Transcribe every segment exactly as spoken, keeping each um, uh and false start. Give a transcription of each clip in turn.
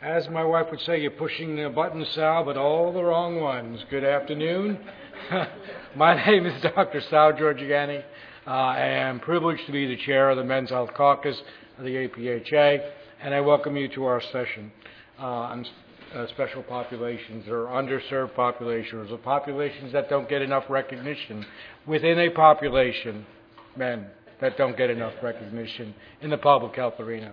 As my wife would say, you're pushing the buttons, Sal, but all the wrong ones. Good afternoon. My name is Doctor Sal Georgiani. Uh, I am privileged to be the chair of the Men's Health Caucus of the A P H A, and I welcome you to our session uh, on uh, special populations or underserved populations or populations that don't get enough recognition within a population, men, that don't get enough recognition in the public health arena.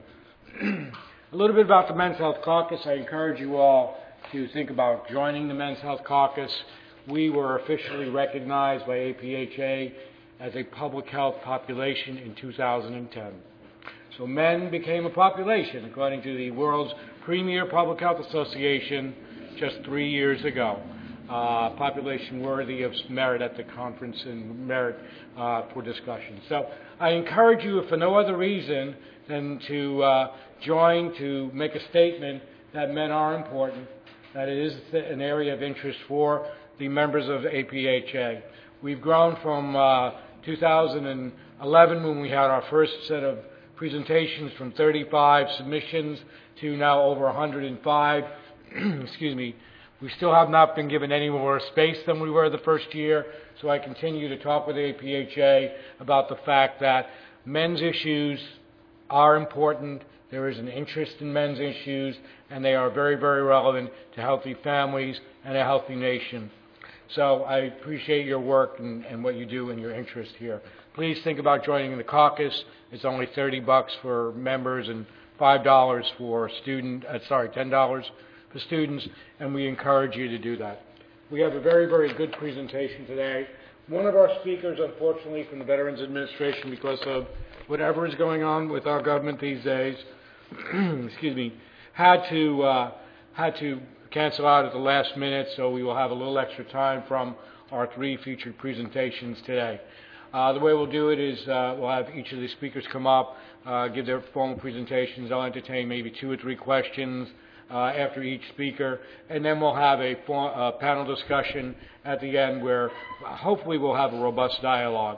A little bit about the Men's Health Caucus. I encourage you all to think about joining the Men's Health Caucus. We were officially recognized by A P H A as a public health population in two thousand ten. So men became a population, according to the world's premier public health association, just three years ago. Uh, population worthy of merit at the conference and merit uh, for discussion. So I encourage you, if for no other reason than to uh, join to make a statement that men are important, that it is an area of interest for the members of A P H A. We've grown from uh, two thousand eleven, when we had our first set of presentations, from thirty-five submissions to now over one hundred five. Excuse me. We still have not been given any more space than we were the first year, so I continue to talk with A P H A about the fact that men's issues are important. There is an interest in men's issues, and they are very, very relevant to healthy families and a healthy nation. So I appreciate your work and, and what you do and your interest here. Please think about joining the caucus. It's only thirty bucks for members and five dollars for student. Uh, sorry, ten dollars for students, and we encourage you to do that. We have a very, very good presentation today. One of our speakers, unfortunately, from the Veterans Administration, because of whatever is going on with our government these days, excuse me, had to uh, had to cancel out at the last minute, so we will have a little extra time from our three featured presentations today. Uh, the way we'll do it is uh, we'll have each of the speakers come up, uh, give their formal presentations. I'll entertain maybe two or three questions uh, after each speaker, and then we'll have a for, uh, panel discussion at the end where hopefully we'll have a robust dialogue.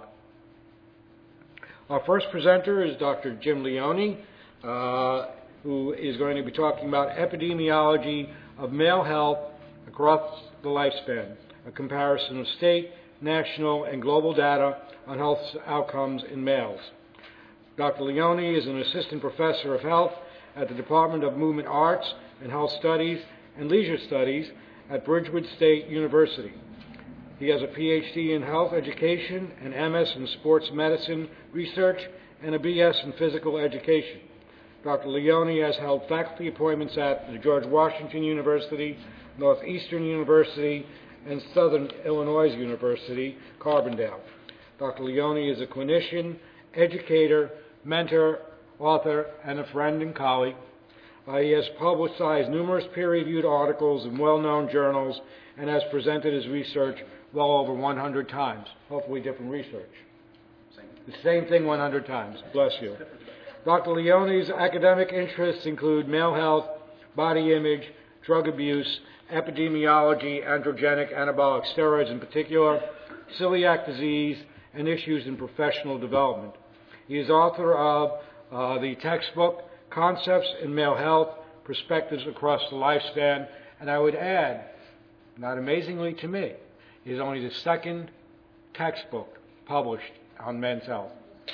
Our first presenter is Doctor Jim Leone, uh, who is going to be talking about epidemiology of male health across the lifespan, a comparison of state, national, and global data on health outcomes in males. Doctor Leone is an assistant professor of health at the Department of Movement Arts and Health Studies and Leisure Studies at Bridgewood State University. He has a P H D in health education, an M S in sports medicine research, and a B S in physical education. Doctor Leone has held faculty appointments at the George Washington University, Northeastern University, and Southern Illinois University, Carbondale. Doctor Leone is a clinician, educator, mentor, author, and a friend and colleague. Uh, he has publicized numerous peer-reviewed articles in well-known journals and has presented his research well over one hundred times, hopefully different research. Same. The same thing one hundred times. Bless you. Doctor Leone's academic interests include male health, body image, drug abuse, epidemiology, androgenic anabolic steroids in particular, celiac disease, and issues in professional development. He is author of uh, the textbook, Concepts in Male Health, Perspectives Across the Lifespan, and I would add, not amazingly to me, it is only the second textbook published on men's health.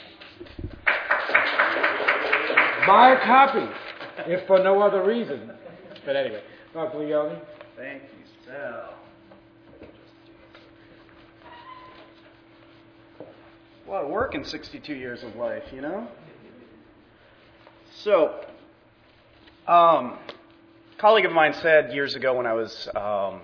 Buy a copy, if for no other reason. But anyway, Doctor Leone. Thank you, Sal. A lot of work in sixty-two years of life, you know? So, um, a colleague of mine said years ago when I was um,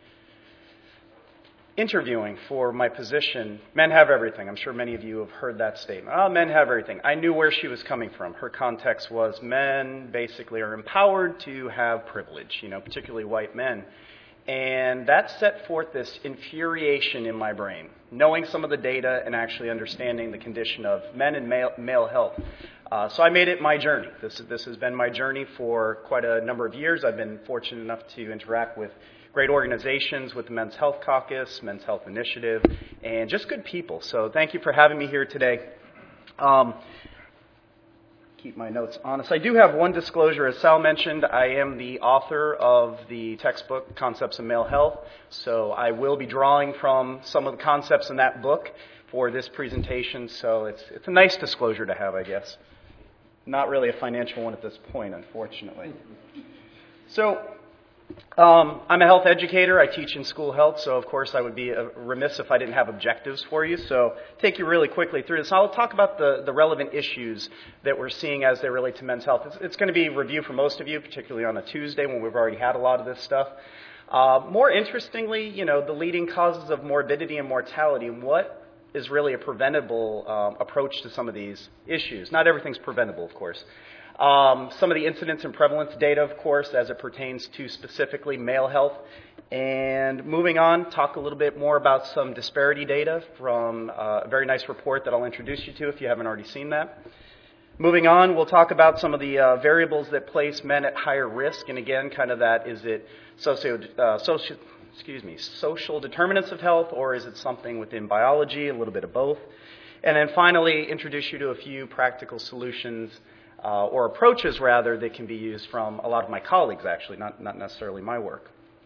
interviewing for my position, men have everything. I'm sure many of you have heard that statement. Oh, men have everything. I knew where she was coming from. Her context was men basically are empowered to have privilege, you know, particularly white men. And that set forth this infuriation in my brain, knowing some of the data and actually understanding the condition of men and male, male health. Uh, so I made it my journey. This, this has been my journey for quite a number of years. I've been fortunate enough to interact with great organizations, with the Men's Health Caucus, Men's Health Initiative, and just good people. So thank you for having me here today. Um, keep my notes honest. I do have one disclosure. As Sal mentioned, I am the author of the textbook, Concepts of Male Health, so I will be drawing from some of the concepts in that book for this presentation, so it's, it's a nice disclosure to have, I guess. Not really a financial one at this point, unfortunately. So, um, I'm a health educator. I teach in school health, so of course I would be remiss if I didn't have objectives for you. So, take you really quickly through this. I'll talk about the, the relevant issues that we're seeing as they relate to men's health. It's, it's going to be review for most of you, particularly on a Tuesday when we've already had a lot of this stuff. Uh, more interestingly, you know, the leading causes of morbidity and mortality, and what is really a preventable um, approach to some of these issues. Not everything's preventable, of course. Um, some of the incidence and prevalence data, of course, as it pertains to specifically male health. And moving on, talk a little bit more about some disparity data from uh, a very nice report that I'll introduce you to if you haven't already seen that. Moving on, we'll talk about some of the uh, variables that place men at higher risk. And again, kind of that, is it socio, uh, socio, excuse me, social determinants of health, or is it something within biology, a little bit of both? And then finally, introduce you to a few practical solutions Uh, or approaches, rather, that can be used from a lot of my colleagues, actually, not, not necessarily my work.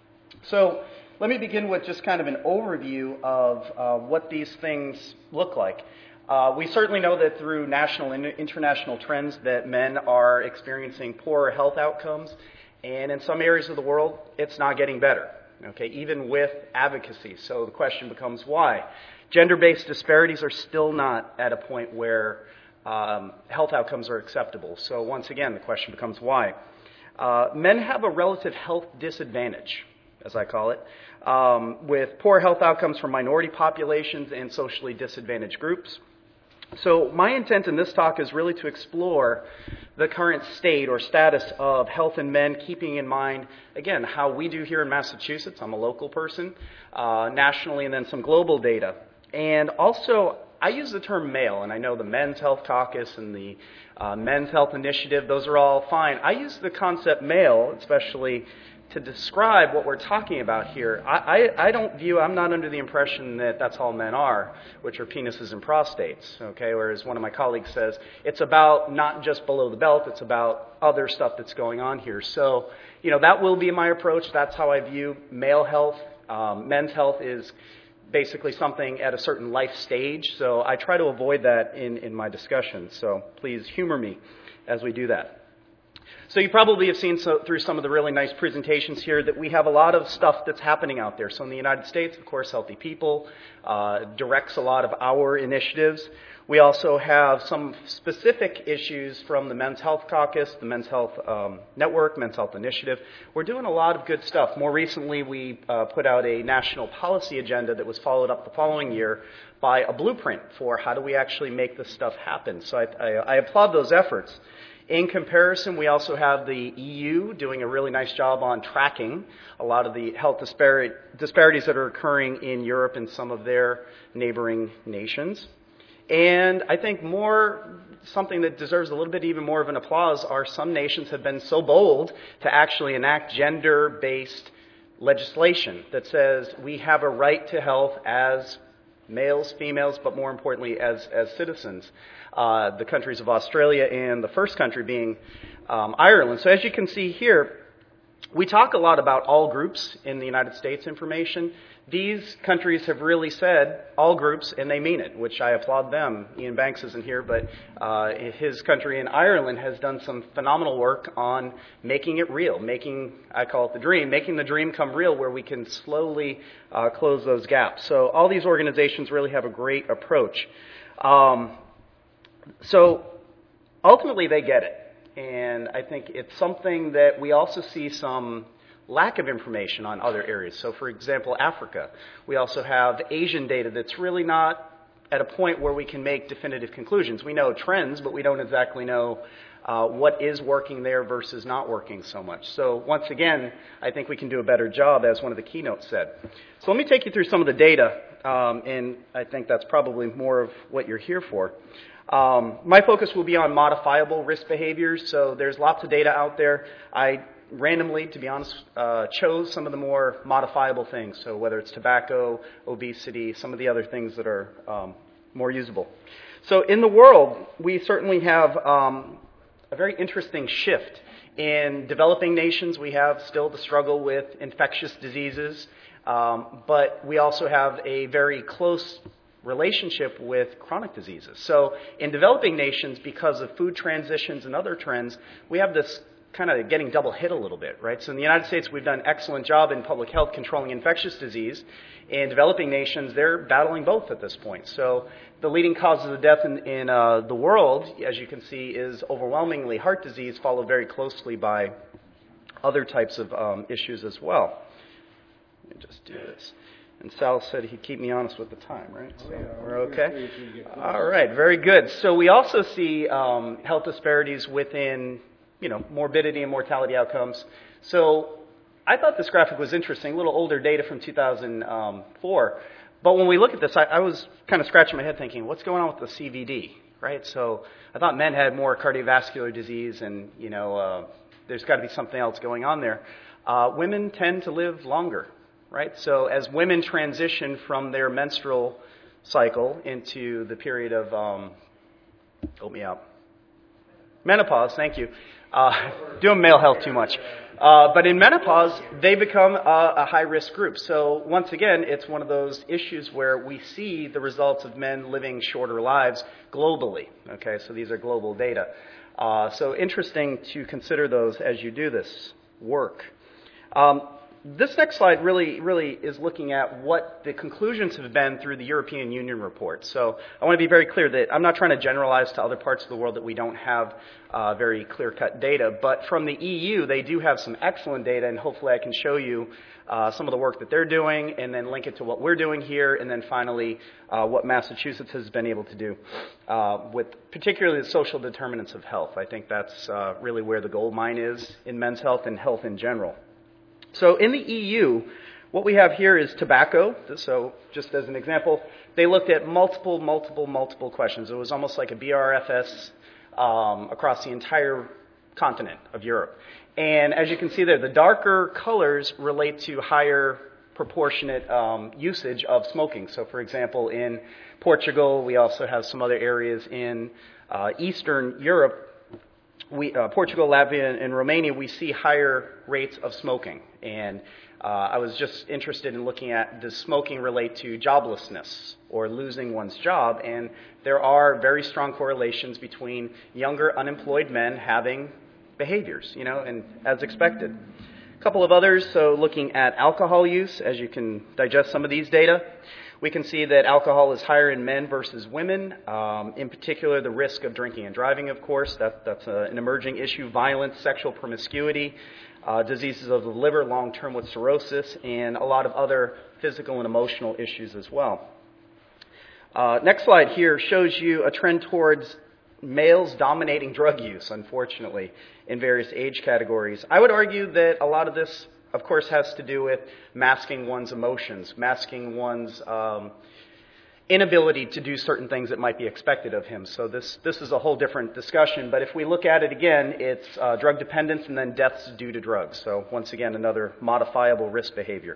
So let me begin with just kind of an overview of uh, what these things look like. Uh, we certainly know that through national and international trends that men are experiencing poorer health outcomes, and in some areas of the world, it's not getting better, okay, even with advocacy. So the question becomes why? Gender-based disparities are still not at a point where Um, health outcomes are acceptable. So once again, the question becomes why. Uh, men have a relative health disadvantage, as I call it, um, with poor health outcomes for minority populations and socially disadvantaged groups. So my intent in this talk is really to explore the current state or status of health in men, keeping in mind, again, how we do here in Massachusetts. I'm a local person, uh, nationally, and then some global data. And also, I use the term male, and I know the Men's Health Caucus and the uh, Men's Health Initiative, those are all fine. I use the concept male, especially to describe what we're talking about here. I, I, I don't view, I'm not under the impression that that's all men are, which are penises and prostates, okay? Whereas one of my colleagues says, it's about not just below the belt, it's about other stuff that's going on here. So, you know, that will be my approach. That's how I view male health. Um, men's health is basically something at a certain life stage, so I try to avoid that in, in my discussion, so please humor me as we do that. So you probably have seen so, through some of the really nice presentations here that we have a lot of stuff that's happening out there. So in the United States, of course, Healthy People uh, directs a lot of our initiatives. We also have some specific issues from the Men's Health Caucus, the Men's Health um, Network, Men's Health Initiative. We're doing a lot of good stuff. More recently, we uh, put out a national policy agenda that was followed up the following year by a blueprint for how do we actually make this stuff happen. So I, I, I applaud those efforts. In comparison, we also have the E U doing a really nice job on tracking a lot of the health dispari- disparities that are occurring in Europe and some of their neighboring nations. And I think more, something that deserves a little bit even more of an applause are some nations have been so bold to actually enact gender-based legislation that says we have a right to health as males, females, but more importantly as, as citizens. Uh, the countries of Australia and the first country being um, Ireland. So as you can see here, we talk a lot about all groups in the United States information. These countries have really said all groups, and they mean it, which I applaud them. Ian Banks isn't here, but uh, his country in Ireland has done some phenomenal work on making it real, making, I call it the dream, making the dream come real where we can slowly uh, close those gaps. So all these organizations really have a great approach. Um, so ultimately they get it. And I think it's something that we also see some lack of information on other areas. So, for example, Africa. We also have Asian data that's really not at a point where we can make definitive conclusions. We know trends, but we don't exactly know uh, what is working there versus not working so much. So, once again, I think we can do a better job, as one of the keynotes said. So let me take you through some of the data, um, and I think that's probably more of what you're here for. Um, my focus will be on modifiable risk behaviors, so there's lots of data out there. I randomly, to be honest, uh, chose some of the more modifiable things, so whether it's tobacco, obesity, some of the other things that are um, more usable. So in the world, we certainly have um, a very interesting shift. In developing nations, we have still the struggle with infectious diseases, um, but we also have a very close relationship with chronic diseases. So in developing nations, because of food transitions and other trends, we have this kind of getting double hit a little bit, right? So in the United States, we've done an excellent job in public health controlling infectious disease. In developing nations, they're battling both at this point. So the leading causes of death in, in uh, the world, as you can see, is overwhelmingly heart disease, followed very closely by other types of um, issues as well. Let me just do this. And Sal said he'd keep me honest with the time, right? So we're okay? All right, very good. So we also see um, health disparities within, you know, morbidity and mortality outcomes. So I thought this graphic was interesting, a little older data from two thousand four. But when we look at this, I, I was kind of scratching my head thinking, what's going on with the C V D, right? So I thought men had more cardiovascular disease and, you know, uh, there's got to be something else going on there. Uh, women tend to live longer. Right? So as women transition from their menstrual cycle into the period of, um, help me out, menopause, thank you, uh, doing male health too much. Uh, but in menopause, they become a, a high-risk group. So once again, it's one of those issues where we see the results of men living shorter lives globally. Okay, so these are global data. Uh, so interesting to consider those as you do this work. Um, This next slide really, really is looking at what the conclusions have been through the European Union report. So I want to be very clear that I'm not trying to generalize to other parts of the world that we don't have uh, very clear-cut data. But from the E U, they do have some excellent data, and hopefully I can show you uh, some of the work that they're doing and then link it to what we're doing here, and then finally uh, what Massachusetts has been able to do uh, with particularly the social determinants of health. I think that's uh, really where the gold mine is in men's health and health in general. So in the E U, what we have here is tobacco. So just as an example, they looked at multiple, multiple, multiple questions. It was almost like a B R F S um, across the entire continent of Europe. And as you can see there, the darker colors relate to higher proportionate um, usage of smoking. So for example, in Portugal, we also have some other areas in uh, Eastern Europe. We, uh, Portugal, Latvia, and Romania, we see higher rates of smoking. And uh, I was just interested in looking at, does smoking relate to joblessness or losing one's job? And there are very strong correlations between younger unemployed men having behaviors, you know, and as expected. A couple of others, so looking at alcohol use, as you can digest some of these data. We can see that alcohol is higher in men versus women. Um, in particular, the risk of drinking and driving, of course. That, that's a, an emerging issue. Violence, sexual promiscuity, uh, diseases of the liver, long-term with cirrhosis, and a lot of other physical and emotional issues as well. Uh, next slide here shows you a trend towards males dominating drug use, unfortunately, in various age categories. I would argue that a lot of this, of course, has to do with masking one's emotions, masking one's um, inability to do certain things that might be expected of him. So this this is a whole different discussion. But if we look at it again, it's uh, drug dependence and then deaths due to drugs. So once again, another modifiable risk behavior.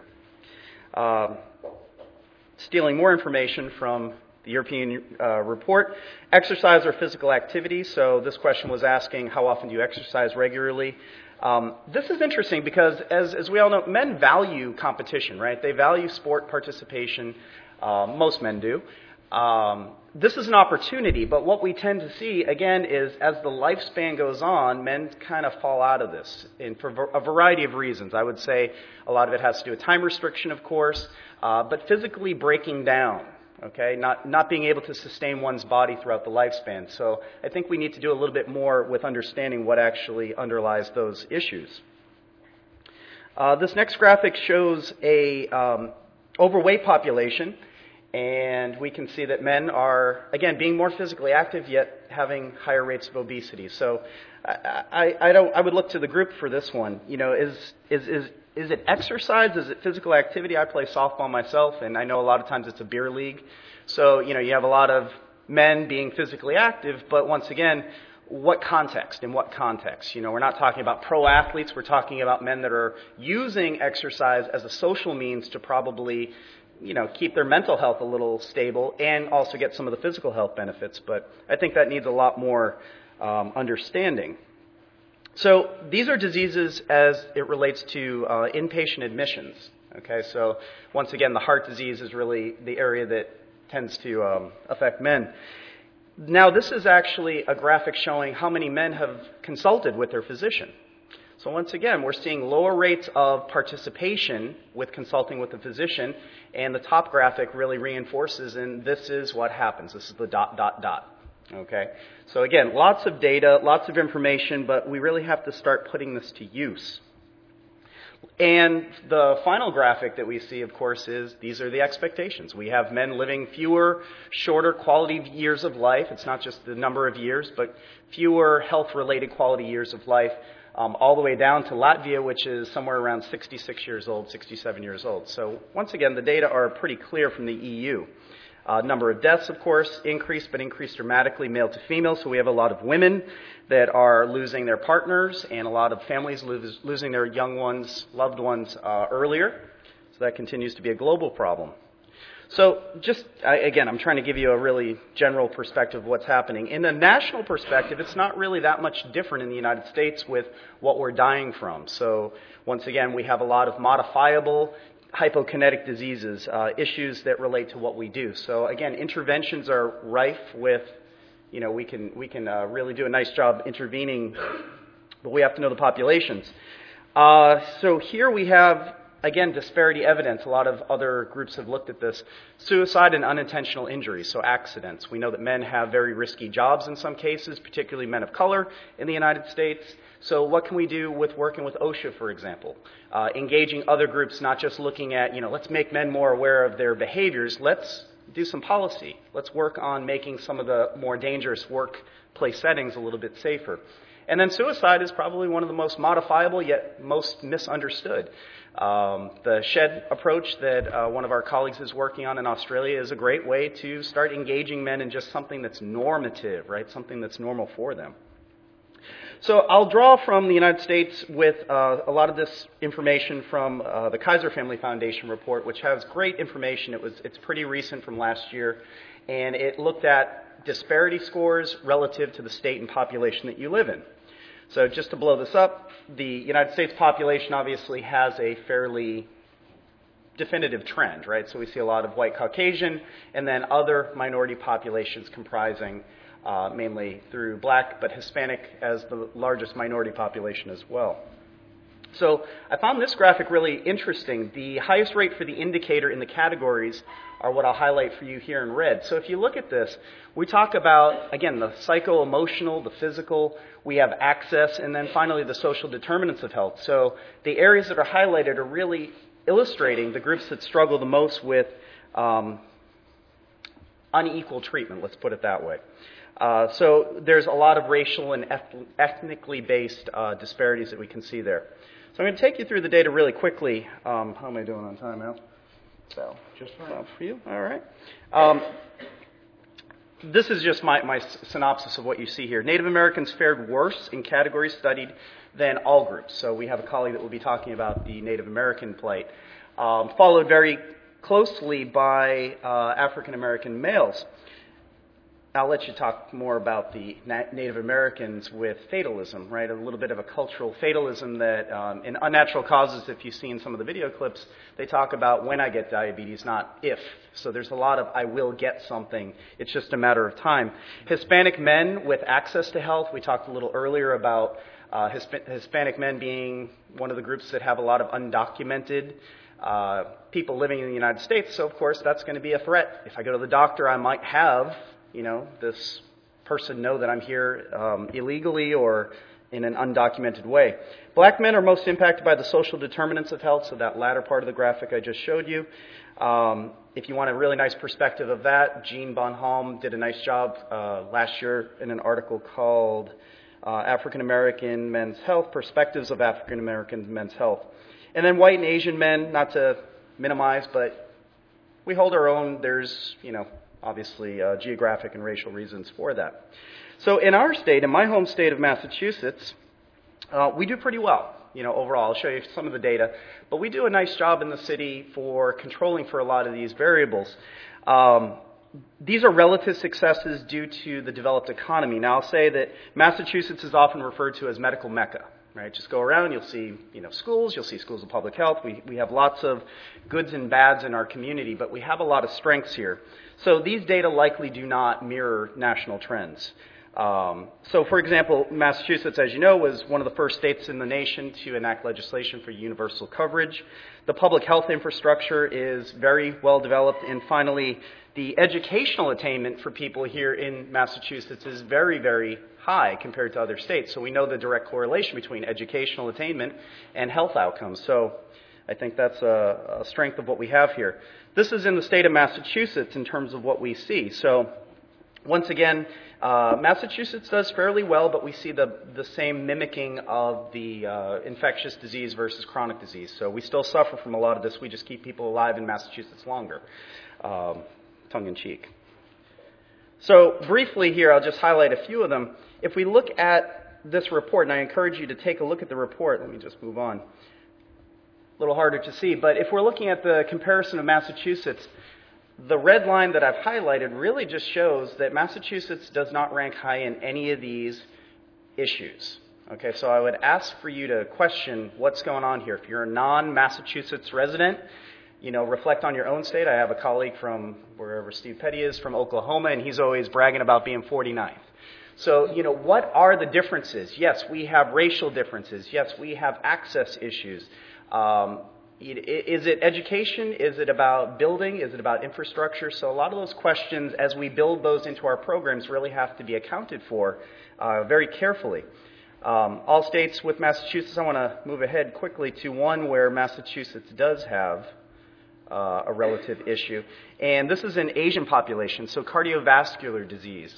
Um, stealing more information from the European uh, report, exercise or physical activity. So this question was asking, how often do you exercise regularly? Um, this is interesting because, as, as we all know, men value competition, right? They value sport participation. Uh, most men do. Um, this is an opportunity, but what we tend to see, again, is as the lifespan goes on, men kind of fall out of this and for a variety of reasons. I would say a lot of it has to do with time restriction, of course, uh, but physically breaking down. Okay, not not being able to sustain one's body throughout the lifespan. So I think we need to do a little bit more with understanding what actually underlies those issues. Uh, this next graphic shows a um, overweight population, and we can see that men are, again, being more physically active, yet having higher rates of obesity. So I, I, I don't. I would look to the group for this one. You know, is is is. Is it exercise? Is it physical activity? I play softball myself, and I know a lot of times it's a beer league. So, you know, you have a lot of men being physically active, but once again, what context? In what context? You know, we're not talking about pro athletes. We're talking about men that are using exercise as a social means to probably, you know, keep their mental health a little stable and also get some of the physical health benefits. But I think that needs a lot more um, understanding. So these are diseases as it relates to uh, inpatient admissions. Okay, so once again, the heart disease is really the area that tends to um, affect men. Now, this is actually a graphic showing how many men have consulted with their physician. So once again, we're seeing lower rates of participation with consulting with the physician, and the top graphic really reinforces, and this is what happens. This is the dot, dot, dot. Okay? So again, lots of data, lots of information, but we really have to start putting this to use. And the final graphic that we see, of course, is these are the expectations. We have men living fewer, shorter quality years of life. It's not just the number of years, but fewer health-related quality years of life, um, all the way down to Latvia, which is somewhere around sixty-six years old, sixty-seven years old. So once again, the data are pretty clear from the E U. Uh, number of deaths, of course, increased, but increased dramatically male to female. So we have a lot of women that are losing their partners and a lot of families lose, losing their young ones, loved ones uh, earlier. So that continues to be a global problem. So just, I, again, I'm trying to give you a really general perspective of what's happening. In the national perspective, it's not really that much different in the United States with what we're dying from. So once again, we have a lot of modifiable hypokinetic diseases, uh, issues that relate to what we do. So again, interventions are rife with, you know, we can we can uh, really do a nice job intervening, but we have to know the populations. Uh, so here we have, again, disparity evidence. A lot of other groups have looked at this. Suicide and unintentional injuries, so accidents. We know that men have very risky jobs in some cases, particularly men of color in the United States. So what can we do with working with OSHA, for example? Uh, engaging other groups, not just looking at, you know, let's make men more aware of their behaviors. Let's do some policy. Let's work on making some of the more dangerous workplace settings a little bit safer. And then suicide is probably one of the most modifiable yet most misunderstood. Um, the SHED approach that uh, one of our colleagues is working on in Australia is a great way to start engaging men in just something that's normative, right? Something that's normal for them. So I'll draw from the United States with uh, a lot of this information from uh, the Kaiser Family Foundation report, which has great information. It was it's pretty recent from last year, and it looked at disparity scores relative to the state and population that you live in. So just to blow this up, the United States population obviously has a fairly definitive trend, right? So we see a lot of white Caucasian and then other minority populations comprising uh, mainly through black, but Hispanic as the largest minority population as well. So I found this graphic really interesting. The highest rate for the indicator in the categories are what I'll highlight for you here in red. So if you look at this, we talk about, again, the psycho-emotional, the physical, we have access, and then finally the social determinants of health. So the areas that are highlighted are really illustrating the groups that struggle the most with um, unequal treatment, let's put it that way. Uh, so there's a lot of racial and eth- ethnically based uh, disparities that we can see there. So I'm going to take you through the data really quickly. Um, how am I doing on time, Al? So, just fine for you. All right. Um, this is just my, my synopsis of what you see here. Native Americans fared worse in categories studied than all groups. So we have a colleague that will be talking about the Native American plight, um, followed very closely by uh, African American males. I'll let you talk more about the Native Americans with fatalism, right? A little bit of a cultural fatalism that um, in Unnatural Causes, if you've seen some of the video clips, they talk about when I get diabetes, not if. So there's a lot of I will get something. It's just a matter of time. Hispanic men with access to health. We talked a little earlier about uh, Hisp- Hispanic men being one of the groups that have a lot of undocumented uh, people living in the United States. So, of course, that's going to be a threat. If I go to the doctor, I might have you know, this person know that I'm here um, illegally or in an undocumented way. Black men are most impacted by the social determinants of health, so that latter part of the graphic I just showed you. Um, if you want a really nice perspective of that, Jean Bonhomme did a nice job uh, last year in an article called uh, African American Men's Health, Perspectives of African American Men's Health. And then white and Asian men, not to minimize, but we hold our own. There's, you know, obviously uh, geographic and racial reasons for that. So in our state, in my home state of Massachusetts, uh, we do pretty well, you know, overall. I'll show you some of the data. But we do a nice job in the city for controlling for a lot of these variables. Um, these are relative successes due to the developed economy. Now, I'll say that Massachusetts is often referred to as medical Mecca, right? Just go around, you'll see, you know, schools, you'll see schools of public health. We, we have lots of goods and bads in our community, but we have a lot of strengths here. So these data likely do not mirror national trends. Um, so, for example, Massachusetts, as you know, was one of the first states in the nation to enact legislation for universal coverage. The public health infrastructure is very well developed. And finally, the educational attainment for people here in Massachusetts is very, very high compared to other states. So we know the direct correlation between educational attainment and health outcomes. So I think that's a, a strength of what we have here. This is in the state of Massachusetts in terms of what we see. So once again, uh, Massachusetts does fairly well, but we see the, the same mimicking of the uh, infectious disease versus chronic disease. So we still suffer from a lot of this. We just keep people alive in Massachusetts longer, um, tongue in cheek. So briefly here, I'll just highlight a few of them. If we look at this report, and I encourage you to take a look at the report. Let me just move on. A little harder to see, but if we're looking at the comparison of Massachusetts, the red line that I've highlighted really just shows that Massachusetts does not rank high in any of these issues. Okay, so I would ask for you to question what's going on here. If you're a non-Massachusetts resident, you know, reflect on your own state. I have a colleague from wherever Steve Petty is, from Oklahoma, and he's always bragging about being forty-ninth. So, you know, what are the differences? Yes, we have racial differences. Yes, we have access issues. Um, Is it education? Is it about building? Is it about infrastructure? So a lot of those questions, as we build those into our programs, really have to be accounted for uh, very carefully. Um, all states with Massachusetts, I want to move ahead quickly to one where Massachusetts does have uh, a relative issue. And this is an Asian population, so cardiovascular disease.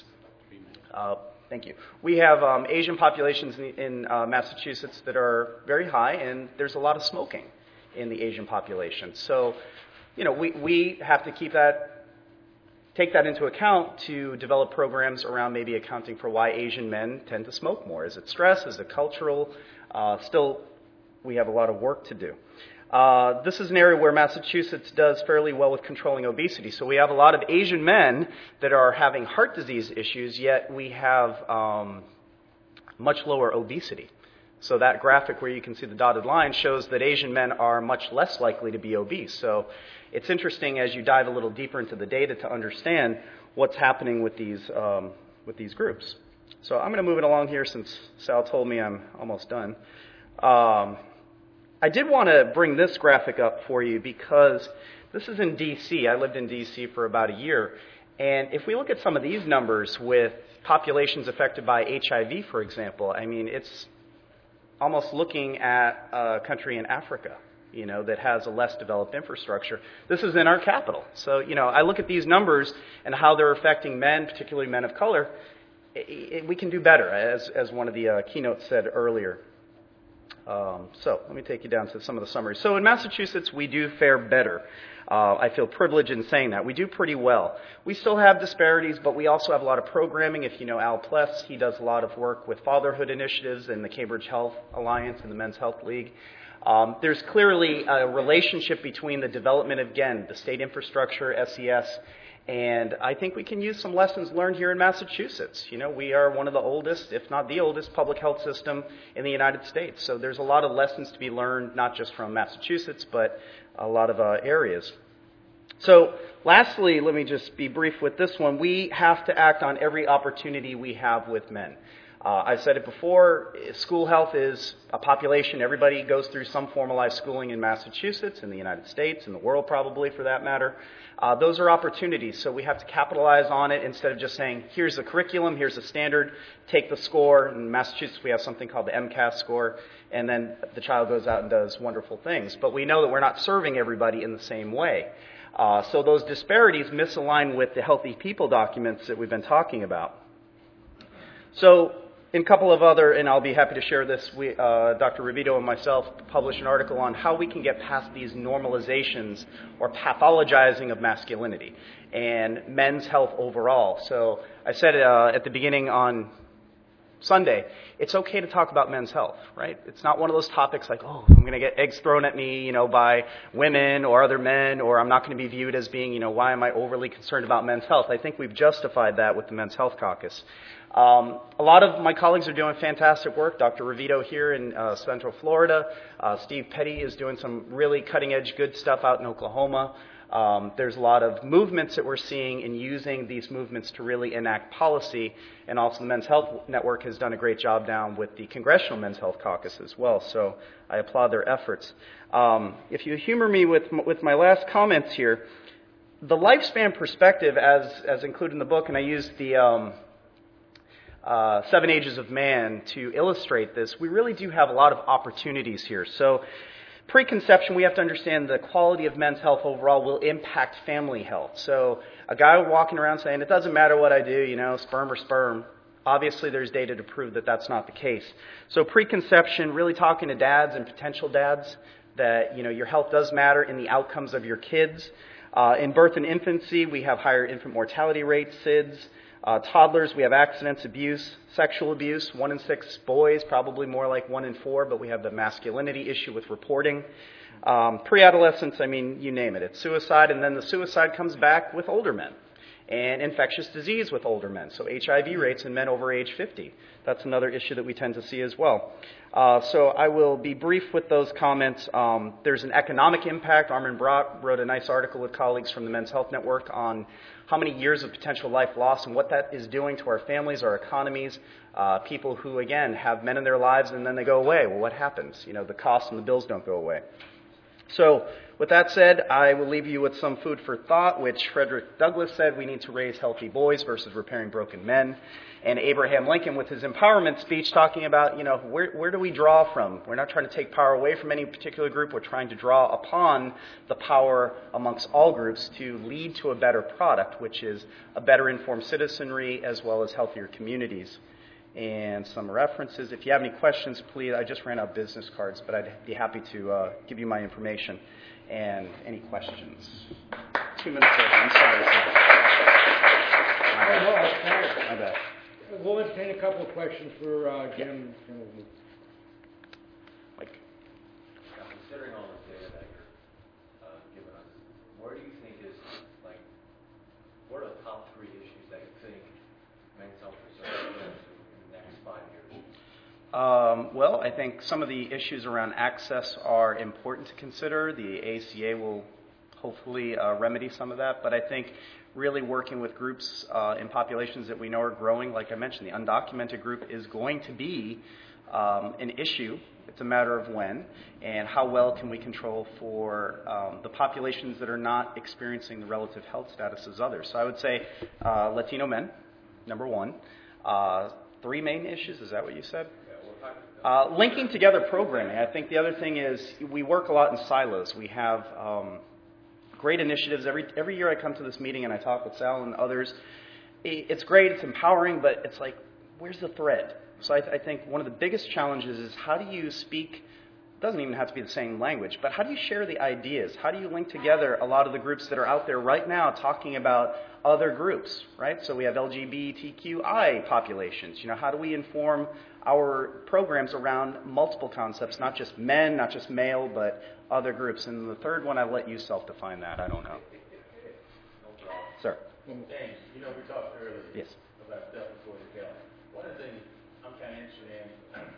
Uh, thank you. We have um, Asian populations in, in uh, Massachusetts that are very high, and there's a lot of smoking in the Asian population. So, you know, we, we have to keep that, take that into account to develop programs around maybe accounting for why Asian men tend to smoke more. Is it stress? Is it cultural? Uh, still, we have a lot of work to do. Uh, this is an area where Massachusetts does fairly well with controlling obesity. So we have a lot of Asian men that are having heart disease issues, yet we have um, much lower obesity. So that graphic where you can see the dotted line shows that Asian men are much less likely to be obese. So it's interesting as you dive a little deeper into the data to understand what's happening with these um, with these groups. So I'm going to move it along here since Sal told me I'm almost done. Um, I did want to bring this graphic up for you because this is in D C. I lived in D C for about a year. And if we look at some of these numbers with populations affected by H I V, for example, I mean, it's almost looking at a country in Africa, you know, that has a less developed infrastructure. This is in our capital. So, you know, I look at these numbers and how they're affecting men, particularly men of color. It, it, we can do better, as, as one of the uh, keynotes said earlier. Um, so let me take you down to some of the summaries. So in Massachusetts, we do fare better. Uh, I feel privileged in saying that. We do pretty well. We still have disparities, but we also have a lot of programming. If you know Al Pless, he does a lot of work with fatherhood initiatives and the Cambridge Health Alliance and the Men's Health League. Um, there's clearly a relationship between the development of, again, the state infrastructure, S E S, and I think we can use some lessons learned here in Massachusetts. You know, we are one of the oldest, if not the oldest, public health system in the United States. So there's a lot of lessons to be learned, not just from Massachusetts, but a lot of uh, areas. So lastly, let me just be brief with this one. We have to act on every opportunity we have with men. Uh, I've said it before, school health is a population. Everybody goes through some formalized schooling in Massachusetts, in the United States, in the world probably for that matter. Uh, those are opportunities, so we have to capitalize on it instead of just saying, here's the curriculum, here's the standard, take the score. In Massachusetts, we have something called the MCAS score, and then the child goes out and does wonderful things. But we know that we're not serving everybody in the same way. Uh, so those disparities misalign with the Healthy People documents that we've been talking about. So in a couple of other, and I'll be happy to share this, we, uh, Doctor Revito and myself published an article on how we can get past these normalizations or pathologizing of masculinity and men's health overall. So I said uh, at the beginning on Sunday, it's okay to talk about men's health, right? It's not one of those topics like, oh, I'm going to get eggs thrown at me, you know, by women or other men, or I'm not going to be viewed as being, you know, why am I overly concerned about men's health? I think we've justified that with the Men's Health Caucus. Um, a lot of my colleagues are doing fantastic work. Doctor Ravito here in uh, Central Florida. Uh, Steve Petty is doing some really cutting-edge good stuff out in Oklahoma. Um, there's a lot of movements that we're seeing in using these movements to really enact policy, and also the Men's Health Network has done a great job down with the Congressional Men's Health Caucus as well, so I applaud their efforts. Um, if you humor me with, with my last comments here, the lifespan perspective as, as included in the book, and I used the um, uh, Seven Ages of Man to illustrate this, we really do have a lot of opportunities here. So preconception, we have to understand the quality of men's health overall will impact family health. So a guy walking around saying, it doesn't matter what I do, you know, sperm or sperm, obviously there's data to prove that that's not the case. So preconception, really talking to dads and potential dads that, you know, your health does matter in the outcomes of your kids. Uh, in birth and infancy, we have higher infant mortality rates, S I Ds. Uh, toddlers, we have accidents, abuse, sexual abuse. One in six boys, probably more like one in four, but we have the masculinity issue with reporting. Um, pre-adolescence, I mean, you name it. It's suicide, and then the suicide comes back with older men. And infectious disease with older men. So H I V rates in men over age fifty. That's another issue that we tend to see as well. Uh, so I will be brief with those comments. Um, there's an economic impact. Armin Brock wrote a nice article with colleagues from the Men's Health Network on how many years of potential life loss and what that is doing to our families, our economies, uh, people who, again, have men in their lives and then they go away. Well, what happens? You know, the costs and the bills don't go away. So with that said, I will leave you with some food for thought, which Frederick Douglass said, we need to raise healthy boys versus repairing broken men. And Abraham Lincoln with his empowerment speech talking about, you know, where, where do we draw from? We're not trying to take power away from any particular group. We're trying to draw upon the power amongst all groups to lead to a better product, which is a better informed citizenry as well as healthier communities. And some references. If you have any questions, please, I just ran out of business cards, but I'd be happy to uh, give you my information. And any questions? Two minutes over. I'm sorry. Sir. My bad. Oh, no, that's fine. My bad. We'll entertain a couple of questions for uh, Jim. Yeah. Mike. Now, considering all the data that you're uh, giving us, where do you think is, like, what are the top three issues that you think men's health research will get into in the next five years? Um, well, I think some of the issues around access are important to consider. The A C A will hopefully uh, remedy some of that, but I think really working with groups uh, in populations that we know are growing, like I mentioned, the undocumented group is going to be um, an issue. It's a matter of when, and how well can we control for um, the populations that are not experiencing the relative health status as others. So I would say uh, Latino men, number one. Uh, three main issues, is that what you said? Uh, linking together programming. I think the other thing is we work a lot in silos. We have um, great initiatives. Every every year I come to this meeting and I talk with Sal and others. It's great, it's empowering, but it's like, where's the thread? So I, th- I think one of the biggest challenges is how do you speak, it doesn't even have to be the same language, but how do you share the ideas? How do you link together a lot of the groups that are out there right now talking about other groups, right? So we have L G B T Q I populations. You know, how do we inform our programs around multiple concepts, not just men, not just male, but other groups? And the third one, I'll let you self-define that. I don't know. No problem. Sir. James, you know, we talked earlier Yes. about self-reported health. One of the things I'm kind of interested in,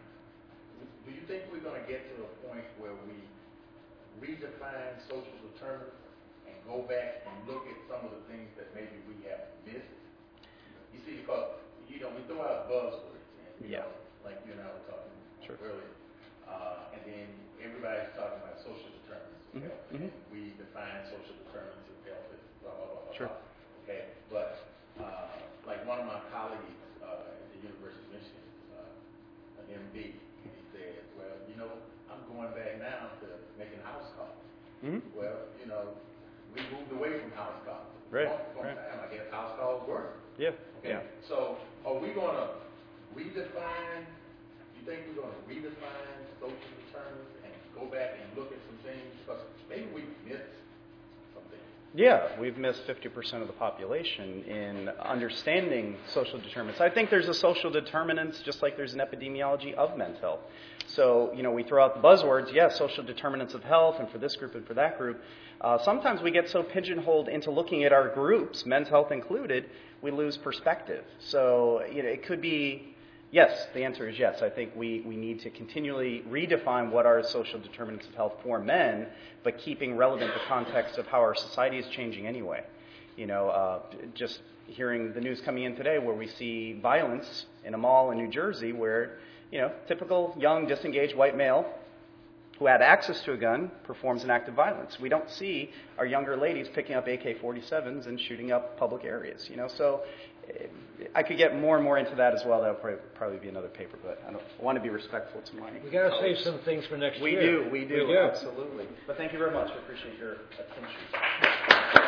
do you think we're going to get to a point where we redefine social determinants and go back and look at some of the things that maybe we have missed? You see, because, you know, we throw out buzzwords, and, you Yeah. know, like you and I were talking Sure. earlier, uh, and then everybody's talking about social determinants of Mhm, health, mhm. and we define social determinants of health as blah, blah, blah, blah, Sure. blah. Okay, but uh, like one of my colleagues uh, at the University of Michigan, uh, an M D, he said, well, you know, I'm going back now to making house calls. Mm-hmm. Well, you know, we moved away from house calls. Right, For a long right. time, I guess house calls work. Yeah. Okay, so are we going to redefine, you think we're going to redefine social determinants and go back and look at some things? Because maybe we missed some things. Yeah, we've missed fifty percent of the population in understanding social determinants. I think there's a social determinants just like there's an epidemiology of men's health. So, you know, we throw out the buzzwords, yes, social determinants of health, and for this group and for that group. Uh, sometimes we get so pigeonholed into looking at our groups, men's health included, we lose perspective. So, you know, it could be, yes, the answer is yes. I think we, we need to continually redefine what are social determinants of health for men, but keeping relevant the context of how our society is changing anyway. You know, uh, just hearing the news coming in today where we see violence in a mall in New Jersey where, you know, typical young, disengaged white male who had access to a gun performs an act of violence. We don't see our younger ladies picking up A K forty-sevens and shooting up public areas, you know. So I could get more and more into that as well. That would probably, probably be another paper, but I, don't, I want to be respectful to my We got to colleagues. save some things for next We year. do, we do, we do, absolutely. But thank you very much. I appreciate your attention.